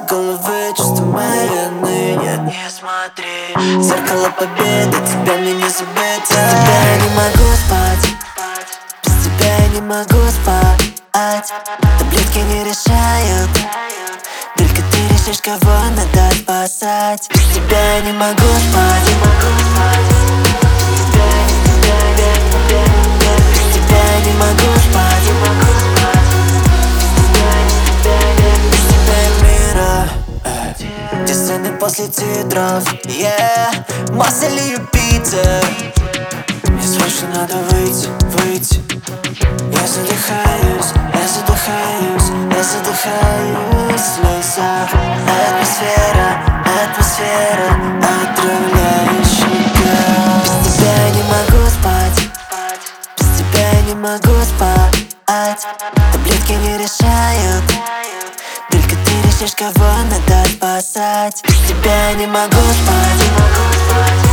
головы чувства мои ныне. Не смотри, зеркало победы, тебя мне не забыть. Без тебя я не могу спать, без тебя я не могу спать. Таблетки не решают, только ты решишь, кого надо спасать. Без тебя я не могу спать, без тебя я не могу спать. Без тебя мира, где сцены после титров, Марс или Юпитер. Мне срочно надо выйти. Я задыхаюсь в слезах. Атмосфера отравляющая. Без тебя я не могу спать, без тебя я не могу спать. Таблетки не решают, только ты решишь, кого надо спасать. Без тебя я не могу спать.